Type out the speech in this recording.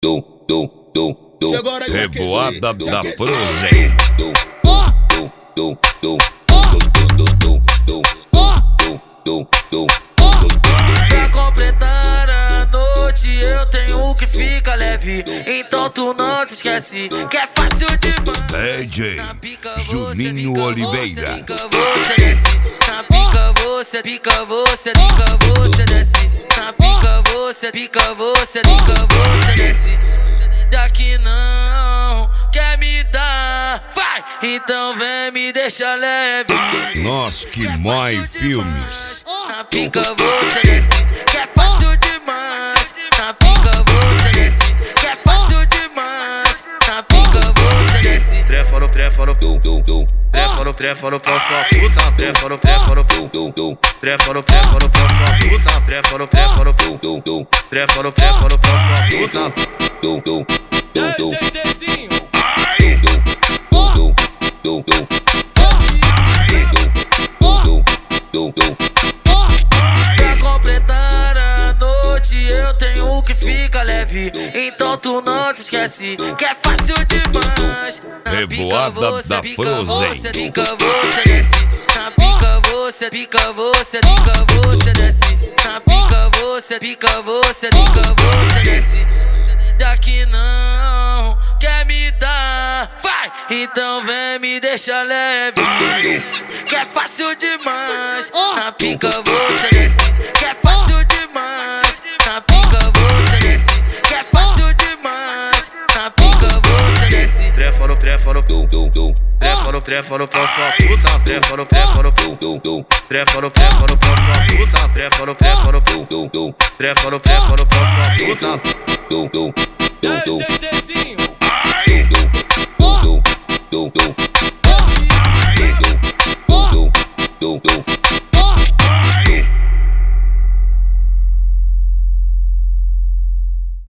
Revoada da Frozen. Pra completar a noite eu tenho o que fica leve. Então tu não se esquece que é fácil demais. DJ Juninho Oliveira. Na pica você, pica você, pica você desce. Na pica você, pica você, pica você desce. Daqui não quer me dar, vai! Então vem me deixa leve. Nós que mais filmes. Na pica você desce, que é fácil demais. Na pica você desce, que é fácil demais. Na pica você desce. Prefano, prefano, prefano, só puta. Prefano, prefano, só puta. Prefano, só puta. Pra completar a noite eu tenho o que fica leve. Então tu não se esquece que é fácil demais. Na pica Revoada você, da pica Frozen. você, pica você desce. Na pica você, pica você, pica você desce. Na pica você, pica você, pica você desce. Daqui não quer me dar, vai! Então vem me deixa leve. Que é fácil demais. Na pica você desce, que é fácil demais. Na pica você desce, que é fácil demais. Na pica você desce. Prefano, só puta. Prefano, só puta. Prefano, só puta.